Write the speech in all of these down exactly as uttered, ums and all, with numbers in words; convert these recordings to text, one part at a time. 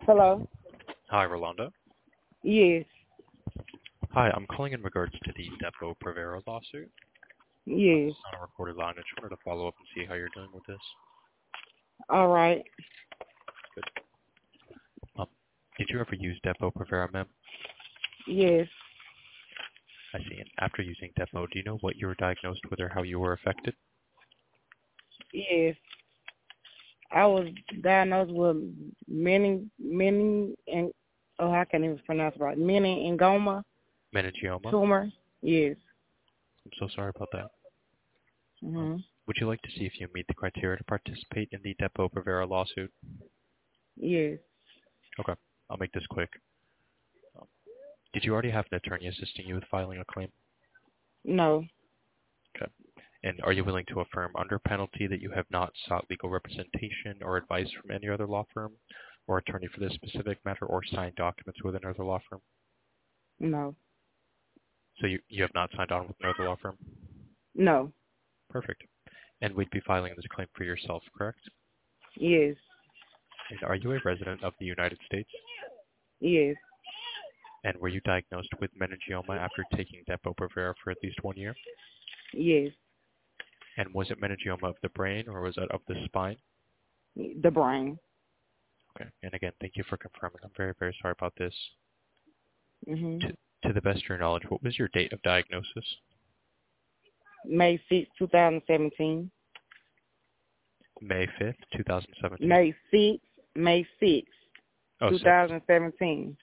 Hello? Hi, Rolanda. Yes. Hi, I'm calling in regards to the Depo Provera lawsuit. Uh, this Yes. is on a recorded line. I just wanted to follow up and see how you're doing with this. All right. Good. Um, did you ever use Depo Provera, ma'am? Yes. I see. And after using Depo, do you know what you were diagnosed with or how you were affected? Yes. I was diagnosed with many, many, and oh, I can't even pronounce it right. Meningoma Meningioma? tumor. Yes. I'm so sorry about that. Um, Mhm. would you like to see if you meet the criteria to participate in the Depo Provera lawsuit? Yes. Okay. I'll make this quick. Um, did you already have an attorney assisting you with filing a claim? No. Okay. And are you willing to affirm under penalty that you have not sought legal representation or advice from any other law firm or attorney for this specific matter or signed documents with another law firm? No. So you, you have not signed on with another law firm? No. Perfect. And we'd be filing this claim for yourself, correct? Yes. And are you a resident of the United States? Yes. And were you diagnosed with meningioma after taking Depo-Provera for at least one year? Yes. And was it meningioma of the brain or was it of the spine? The brain. Okay. And again, thank you for confirming. I'm very, very sorry about this. Mhm. To, to the best of your knowledge, what was your date of diagnosis? May sixth, two thousand seventeen. May fifth, twenty seventeen. May sixth. May sixth, Oh, two sixth. thousand seventeen.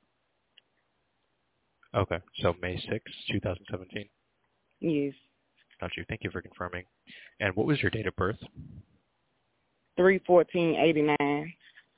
Okay, so May sixth, twenty seventeen. Yes. Got you. Thank you for confirming. And what was your date of birth? Three fourteen eighty nine.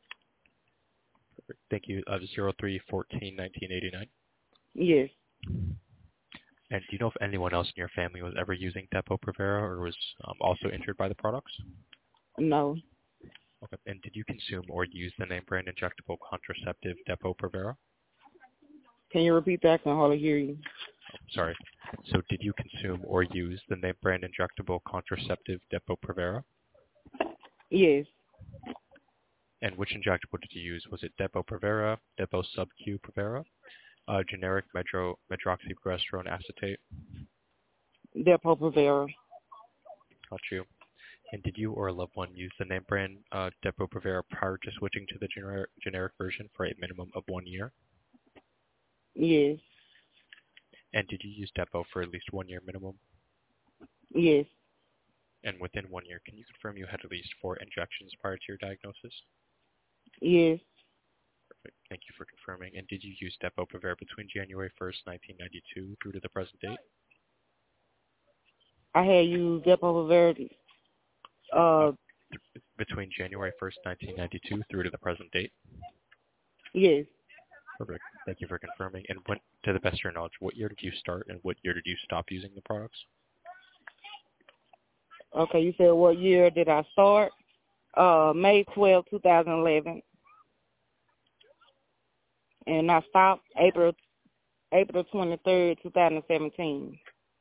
Thank you. Uh, zero three fourteen nineteen eighty-nine. Yes. And do you know if anyone else in your family was ever using Depo-Provera or was um, also injured by the products? No. Okay. And did you consume or use the name brand injectable contraceptive Depo-Provera? Can you repeat that? I can hardly hear you. Oh, sorry. So did you consume or use the name brand injectable contraceptive Depo-Provera? Yes. And which injectable did you use? Was it Depo-Provera, Depo Sub-Q Provera, uh, generic medro, medroxyprogesterone acetate? Depo-Provera. Got you. And did you or a loved one use the name brand uh, Depo-Provera prior to switching to the generic, generic version for a minimum of one year? Yes. And did you use Depo for at least one year minimum? Yes. And within one year, can you confirm you had at least four injections prior to your diagnosis? Yes. Perfect. Thank you for confirming. And did you use Depo-Provera between January first, nineteen ninety-two through to the present date? I had used Depo-Provera. Uh, Uh, th- between January first, nineteen ninety-two through to the present date? yes. Perfect. Thank you for confirming. And when, to the best of your knowledge, what year did you start and what year did you stop using the products? Okay, you said what year did I start? Uh, May twelfth, two thousand eleven. And I stopped April April twenty-third, two thousand seventeen.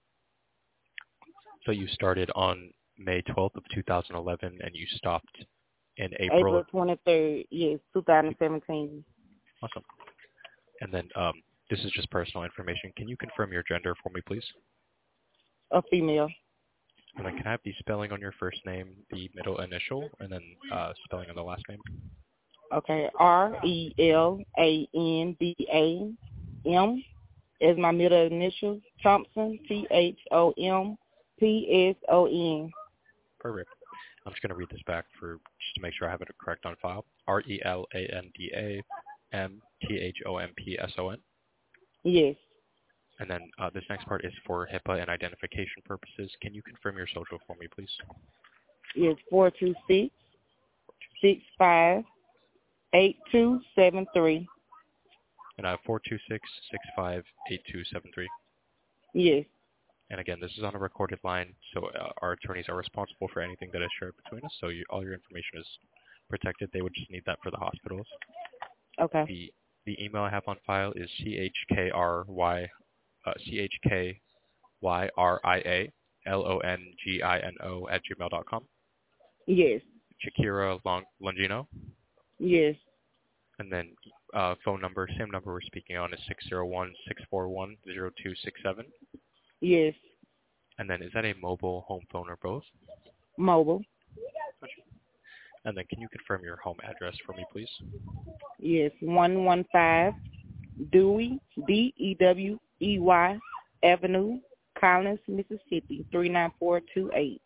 So you started on May twelfth of two thousand eleven and you stopped in April April of twenty-third, yes, two thousand seventeen. Awesome. And then um, this is just personal information. Can you confirm your gender for me, please? A female. And then can I have the spelling on your first name, the middle initial, and then uh, spelling on the last name? Okay, R E L A N D A M is my middle initial. Thompson, T H O M P S O N. Perfect. I'm just going to read this back for just to make sure I have it correct on file. R E L A N D A M T H O M P S O N. Yes. And then uh, this next part is for HIPAA and identification purposes. Can you confirm your social for me, please? Yes, four two six, six five, eight two seven three. And I have four two six, six five, eight two seven three. Yes. And again, this is on a recorded line, so uh, our attorneys are responsible for anything that is shared between us. So you, all your information is protected. They would just need that for the hospitals. Okay. The the email I have on file is C H K R Y uh, C H K Y R I A L O N G I N O at gmail dot com. Yes. Shakira Long, Longino. Yes. And then uh, phone number, same number we're speaking on, is six zero one, six four one, zero two six seven. Yes. And then is that a mobile, home phone, or both? Mobile. And then can you confirm your home address for me, please? Yes. one one five Dewey, D E W E Y Avenue, Collins, Mississippi, three nine four two eight.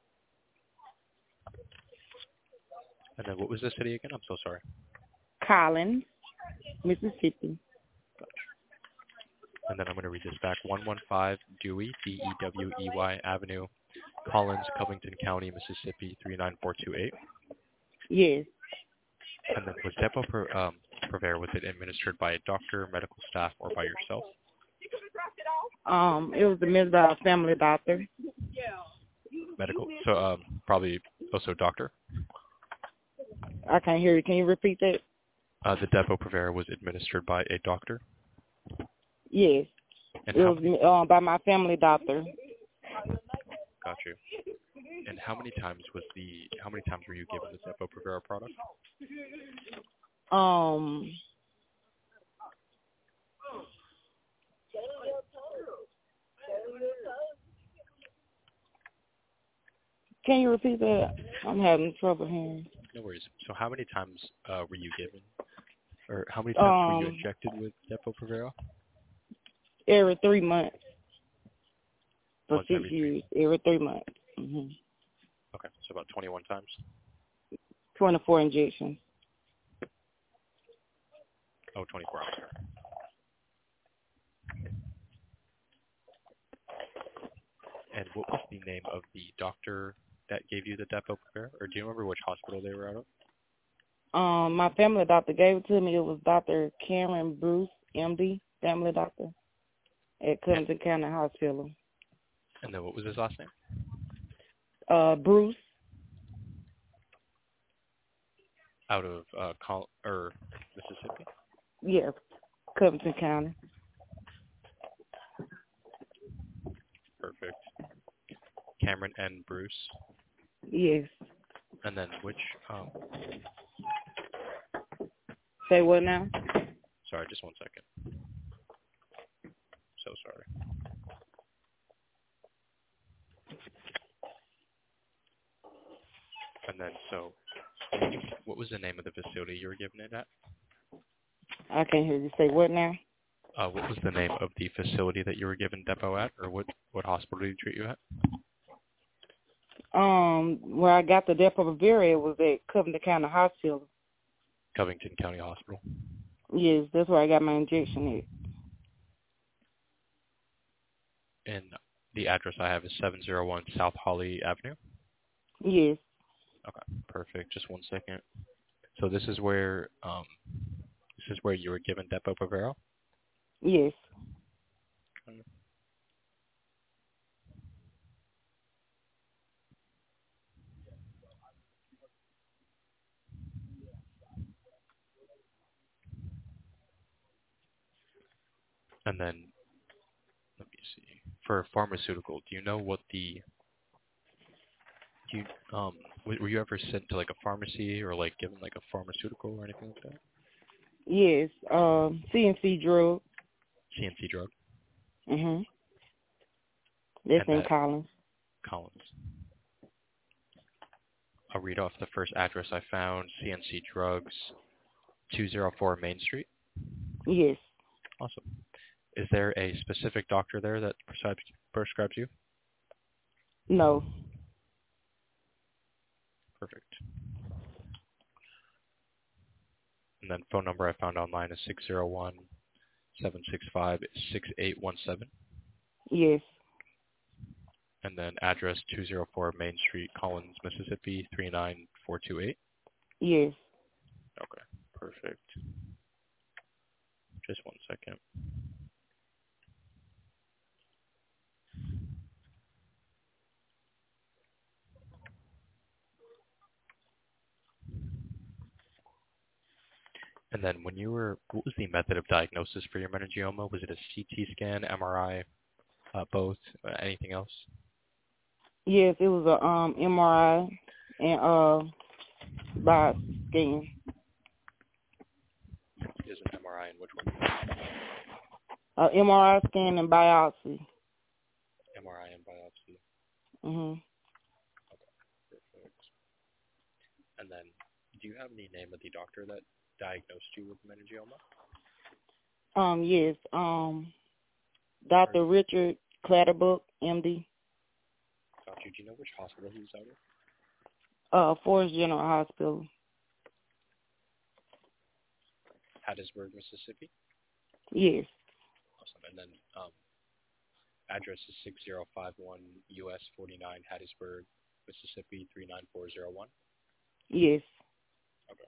And then what was the city again? I'm so sorry. Collins, Mississippi. And then I'm going to read this back. one one five Dewey, D E W E Y Avenue, Collins, Covington County, Mississippi, three nine four two eight. Yes. And then was Depo um, Provera, was it administered by a doctor, medical staff, or by yourself? Um, it was administered by a family doctor. Medical. So um, probably also doctor. I can't hear you. Can you repeat that? Uh, the Depo Provera was administered by a doctor. Yes. And it how was many, uh, by my family doctor. got you. And how many times was the? How many times were you given the Depo Provera product? Um. Can you repeat that? I'm having trouble hearing. No worries. So how many times uh, were you given, or how many times um, were you injected with Depo Provera? Every three months. For Once six every years. Three. Every three months. Mm-hmm. Okay, so about twenty-one times? twenty-four injections. Oh, twenty-four hours. And what was the name of the doctor that gave you the Depo Provera? Or do you remember which hospital they were out of? Um, my family doctor gave it to me. It was Doctor Cameron Bruce, M D, family doctor, at Covington County Hospital. And then what was his last name? Uh, Bruce. Out of uh, Col- or Mississippi? Yes, Covington County. Perfect. Cameron and Bruce. Yes. And then which? Um, Say what now? Sorry, just one second. So sorry. And then, so, what was the name of the facility you were given it at? I can't hear you. Say what now? Uh, what was the name of the facility that you were given Depo at, or what, what hospital did he treat you at? Um, where I got the Depo Provera, it was at Covington County Hospital. Covington County Hospital. Yes, that's where I got my injection at. And the address I have is seven oh one South Holly Avenue? Yes. Okay, perfect. Just one second. So this is where um, this is where you were given Depo Provera? Yes. Okay. And then, let me see. For pharmaceutical, do you know what the do you um were you ever sent to like a pharmacy or like given like a pharmaceutical or anything like that? Yes. Um, C N C drug. C N C drug. Mhm. That's And in that, Collins. Collins. I'll read off the first address I found. C N C Drugs, two oh four Main Street. Yes. Awesome. Is there a specific doctor there that prescribes prescribes you? No. Perfect. And then phone number I found online is six oh one, seven six five, six eight one seven. Yes. And then address two oh four Main Street, Collins, Mississippi, three nine four two eight. Yes. Okay, perfect. Just one second. And then when you were, what was the method of diagnosis for your meningioma? Was it a C T scan, M R I, uh, both, uh, anything else? Yes, it was a um M R I and uh biopsy scan. is an M R I and which one? Uh, M R I scan and biopsy. M R I and biopsy. Mhm. Perfect. And then, do you have any name of the doctor that diagnosed you with meningioma? Um, yes. Um, Doctor Or, Richard Clatterbuck, M D. got you. Do you know which hospital he was out of? Uh, Forest General Hospital. Hattiesburg, Mississippi? Yes. Awesome. And then, um, address is six zero five one U S forty-nine, Hattiesburg, Mississippi, three nine four zero one? Yes. Okay.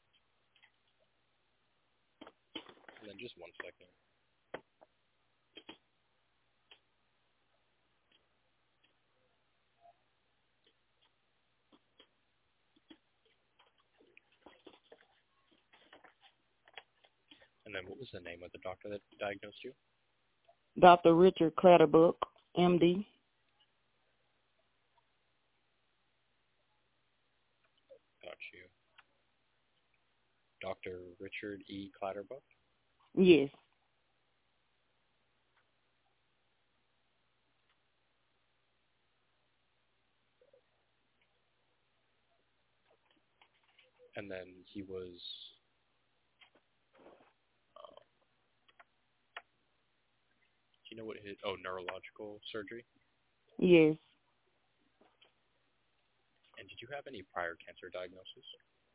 And then just one second. And then what was the name of the doctor that diagnosed you? Doctor Richard Clatterbuck, M D. Got you. Doctor Richard E. Clatterbuck? Yes. And then he was, uh, do you know what his, oh, neurological surgery? Yes. And did you have any prior cancer diagnosis?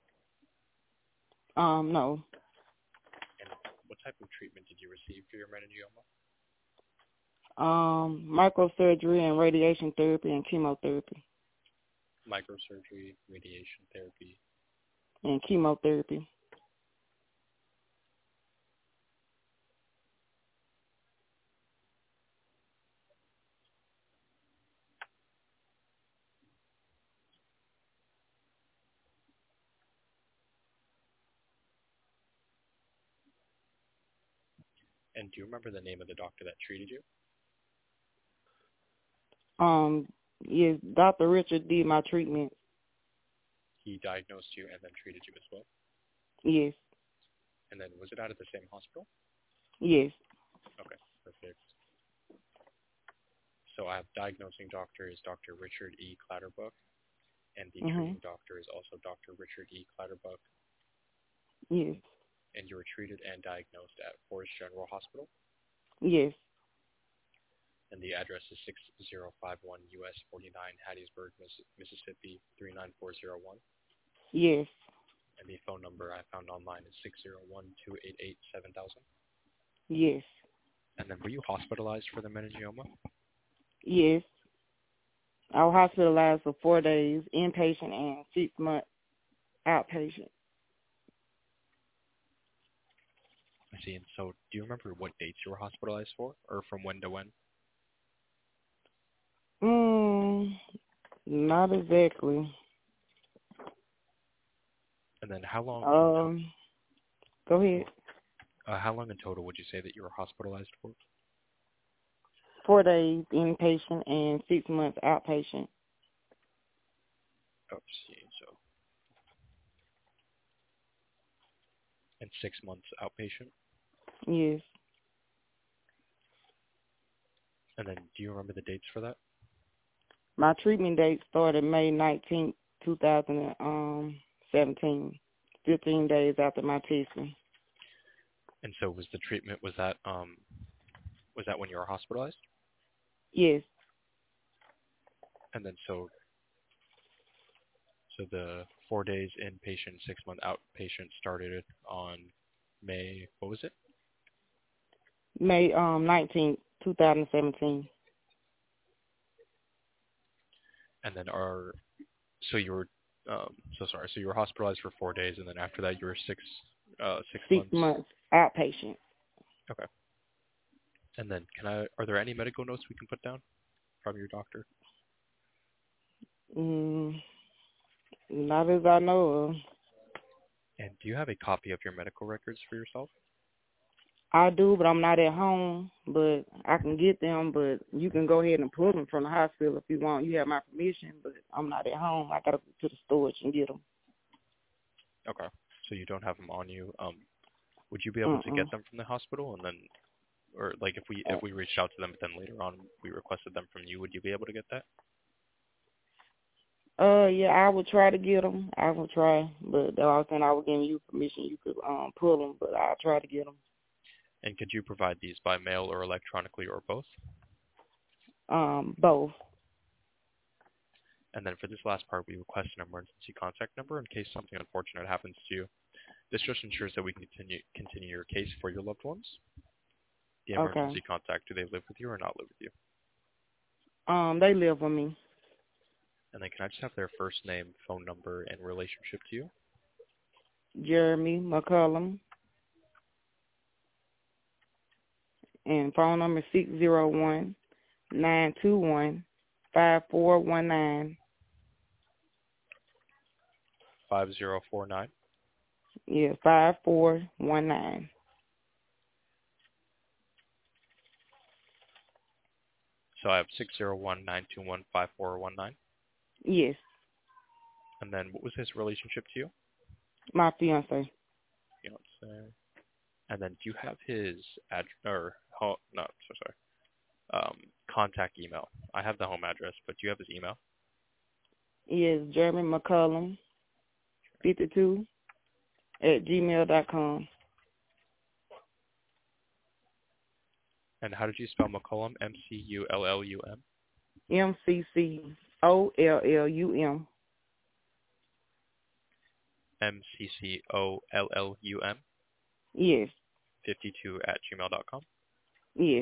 Um, no. And what type of treatment did you receive for your meningioma? Um, microsurgery and radiation therapy and chemotherapy. Microsurgery, radiation therapy. And chemotherapy. And do you remember the name of the doctor that treated you? Um, yes, Doctor Richard did my treatment. He diagnosed you and then treated you as well? Yes. And then was it out of the same hospital? Yes. Okay, perfect. So I have diagnosing doctor is Doctor Richard E. Clatterbuck, and the Mhm. treating doctor is also Doctor Richard E. Clatterbuck, Yes. and you were treated and diagnosed at Forest General Hospital, Yes. and the address is six zero five one U S forty-nine, Hattiesburg, Miss- Mississippi, three nine four zero one, Yes. and the phone number I found online is six zero one two eight eight seven thousand. Yes. And then were you hospitalized for the meningioma? Yes. I was hospitalized for four days, inpatient and six months outpatient. I see. And so do you remember what dates you were hospitalized for, or from when to when? Mm, not exactly. And then how long? Um, go ahead. Uh, how long in total would you say that you were hospitalized for? Four days inpatient and six months outpatient. Oh, see. So, and six months outpatient. Yes. And then, do you remember the dates for that? My treatment date started May nineteenth, two thousand seventeen, fifteen days after my testing. And so, was the treatment was that um was that when you were hospitalized? Yes. And then, so so the four days inpatient, six month outpatient started on May. What was it? May um nineteenth, two thousand seventeen. And then, are so you were um so sorry. So you were hospitalized for four days, and then after that, you were six uh six Six months. months outpatient. Okay. And then, can I? Are there any medical notes we can put down from your doctor? Mm, not as I know of. And do you have a copy of your medical records for yourself? I do, but I'm not at home. But I can get them. But you can go ahead and pull them from the hospital if you want. You have my permission, but I'm not at home. I gotta go to the storage and get them. Okay. So you don't have them on you. Um, Would you be able to Mm-mm. get them from the hospital, and then, or like if we if we reached out to them, but then later on we requested them from you, would you be able to get that? Uh, yeah, I would try to get them. I would try, but the only thing I was giving you permission, you could um pull them, but I'll try to get them. And could you provide these by mail or electronically or both? Um, both. And then for this last part, we request an emergency contact number in case something unfortunate happens to you. This just ensures that we can continue continue your case for your loved ones. The emergency Okay. contact, do they live with you or not live with you? Um, they live with me. And then can I just have their first name, phone number, and relationship to you? Jeremy McCullum, and phone number six zero one nine two one five four one nine. five zero four nine. Yeah, five four one nine. So I have six zero one nine two one five four one nine. Yes, And then what was his relationship to you? my fiance. Fiance. And then do you have his ad or ho- no, so sorry. Um, contact email. I have the home address, but do you have his email? Yes, Jeremy McCullum, fifty-two at gmail dot com. And how did you spell McCollum? M C U L L U M. M C C O L L U M. M C C O L L U M. Yes, fifty-two at gmail dot com. yes,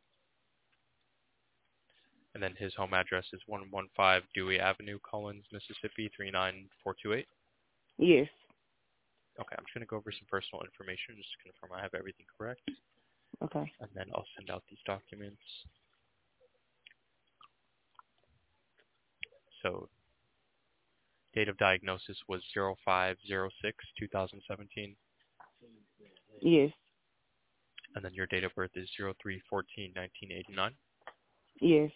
And then his home address is one one five Dewey Avenue, Collins, Mississippi three nine four two eight. yes. Okay, I'm just going to go over some personal information just to confirm I have everything correct. Okay. And then I'll send out these documents. So date of diagnosis was zero five zero six two thousand seventeen. Yes, And then your date of birth is zero three fourteen nineteen eighty-nine. yes,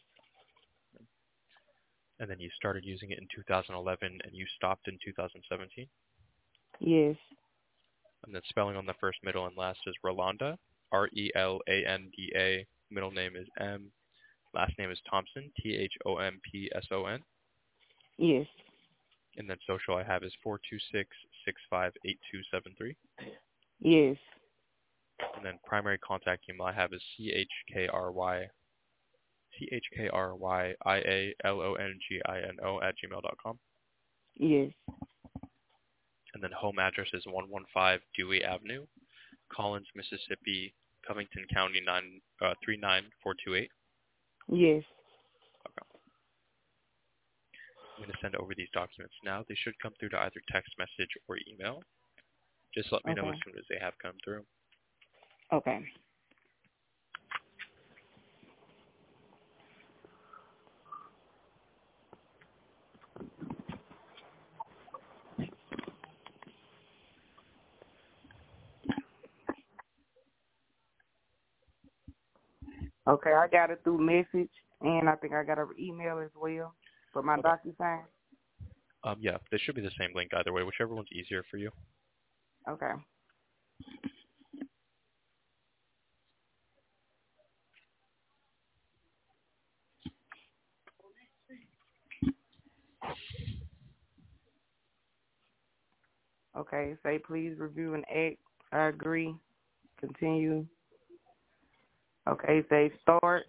And then you started using it in two thousand eleven and you stopped in two thousand seventeen. yes, And then spelling on the first, middle, and last is Rolanda, R E L A N D A. Middle name is M. Last name is Thompson, T H O M P S O N. yes, And then social I have is four two six, six five eight two seven three. yes, And then primary contact email I have is C H K R Y C H K R Y I A L O N G I N O at gmail dot com. yes, And then home address is one one five Dewey Avenue, Collins, Mississippi, Covington County nine uh, three nine four two eight. yes. Okay. I'm going to send over these documents now. They should come through to either text message or email. Just let me know Okay. as soon as they have come through. Okay. Okay, I got it through message, and I think I got an email as well for my Okay. DocuSign. Um, yeah, they should be the same link either way, whichever one's easier for you. Okay. Okay, say please review and act. I agree. Continue. Okay, say start.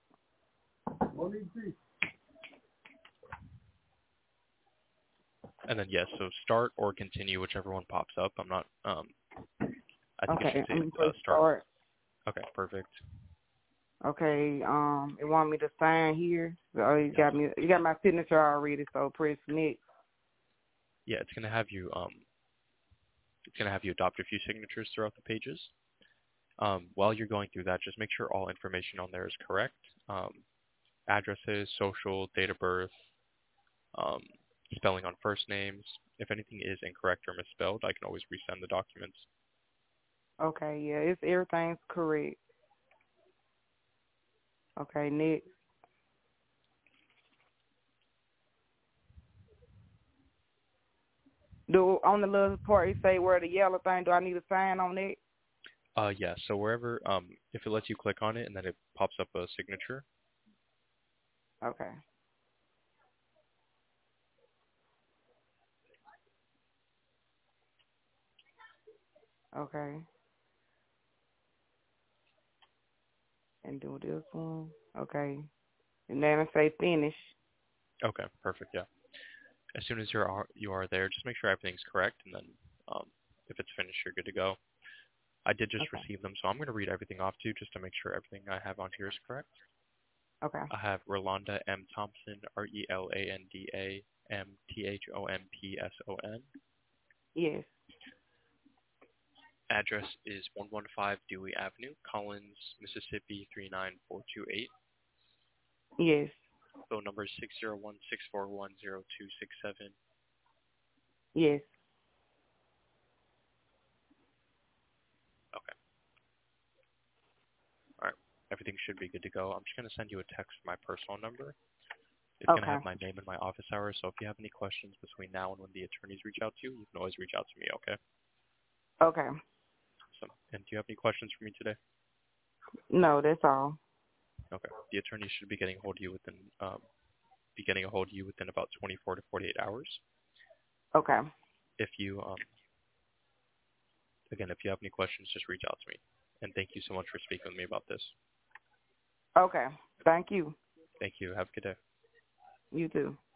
And then yes, so start or continue, whichever one pops up. I'm not. Um, I think it Okay, should say I'm gonna uh, push start. start. Okay, perfect. Okay, um, it want me to sign here. Oh, you Yes. got me. You got my signature already. So press next. Yeah, it's gonna have you. Um, it's gonna have you adopt a few signatures throughout the pages. Um, while you're going through that, just make sure all information on there is correct. Um, addresses, social, date of birth, um, spelling on first names. If anything is incorrect or misspelled, I can always resend the documents. Okay, yeah, it's everything's correct. Okay, next. Do on the little part it say where the yellow thing? Do I need to sign on that? Uh, yeah. So wherever, um, if it lets you click on it and then it pops up a signature. Okay. Okay. And do this one. Okay. And then I say finish. Okay, perfect. Yeah. As soon as you're are- you are there, just make sure everything's correct, and then um, if it's finished, you're good to go. I did just Okay. receive them, so I'm going to read everything off to you just to make sure everything I have on here is correct. Okay. I have Rolanda M. Thompson, R E L A N D A M T H O M P S O N. Yes. Address is one one five Dewey Avenue, Collins, Mississippi three nine four two eight. Yes. Phone number is six zero one, six four one, zero two six seven. Yes. Okay. All right. Everything should be good to go. I'm just going to send you a text from my personal number. It's going to Okay. have my name and my office hours, so if you have any questions between now and when the attorneys reach out to you, you can always reach out to me, okay? Okay. So, and do you have any questions for me today? No, that's all. Okay. The attorney should be getting a hold of you within, um, be getting a hold of you within about twenty-four to forty-eight hours. Okay. If you, um, again, if you have any questions, just reach out to me. And thank you so much for speaking with me about this. Okay. Thank you. Thank you. Have a good day. You too.